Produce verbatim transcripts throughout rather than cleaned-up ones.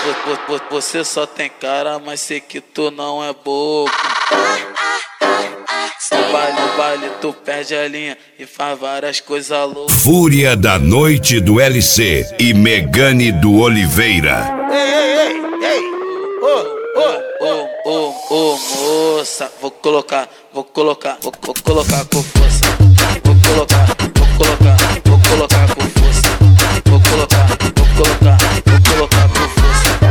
Você só tem cara, mas sei que tu não é bobo. No baile, no baile tu perde a linha e faz várias coisas loucas. Fúria da noite do L C e Megane do Oliveira. Ei, ei, ei, ei! Ô, ô, Ô, ô, ô, moça, vou colocar, vou colocar, vou, vou colocar com força. Vou colocar, vou colocar, vou colocar com força. Vou colocar, vou colocar, vou colocar com força.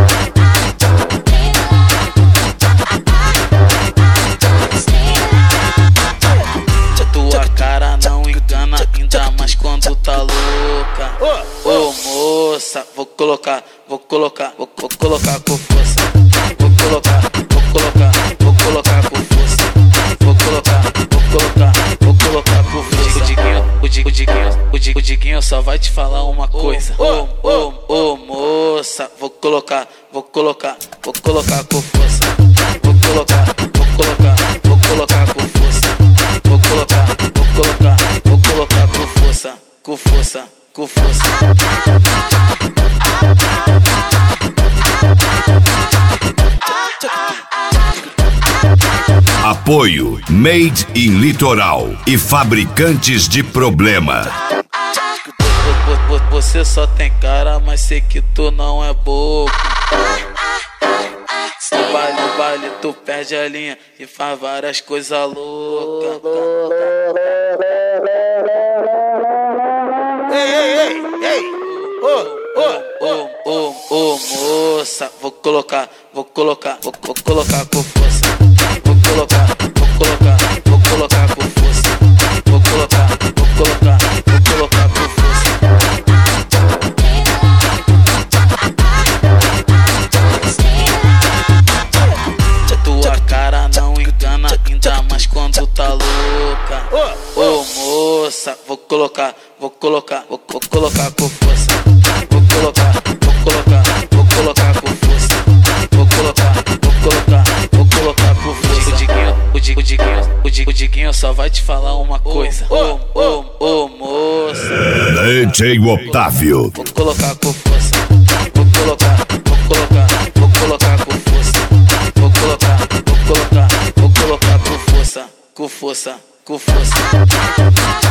Tua cara não engana, ainda mais quando tá louca. Ô, moça, vou colocar, vou colocar, vou, vou colocar com força. Vou colocar, vou colocar, vou colocar com força. Vou colocar, vou colocar, vou colocar com força. O Diguinho, o Diguinho, o Diguinho, o Diguinho, o Diguinho só vai te falar uma coisa. Ô, ô, ô, moça, vou colocar, vou colocar, vou colocar com força. Vou colocar, vou colocar, vou colocar com força. Vou colocar, vou colocar, vou colocar com força, com força, com força. Apoio Made in Litoral e Fabricantes de Problema. Você só tem cara, mas sei que tu não é bobo. No baile, no baile tu perde a linha e faz várias coisas loucas. ei, ei, ei, ei! Ô, ô, Ô, ô, ô, moça, vou colocar, vou colocar, vou, vou colocar com força. Vou colocar, vou colocar, vou colocar com força. Vou colocar, vou colocar, vou colocar com força. Tua cara não engana, ainda mais quando tá louca. Ô, moça, vou colocar, vou colocar, vou, vou colocar com força. Vou colocar, vou colocar, vou colocar com força. Vou colocar, vou colocar, vou colocar com força. O Diguinho, o Diguinho, o Diguinho, o Diguinho, o Diguinho só vai te falar uma coisa. Ô, ô, ô, moça, D J Otávio. vou colocar com força. Vou colocar, vou colocar, vou colocar com força. Vou colocar, vou colocar, vou colocar com força, com força, com força.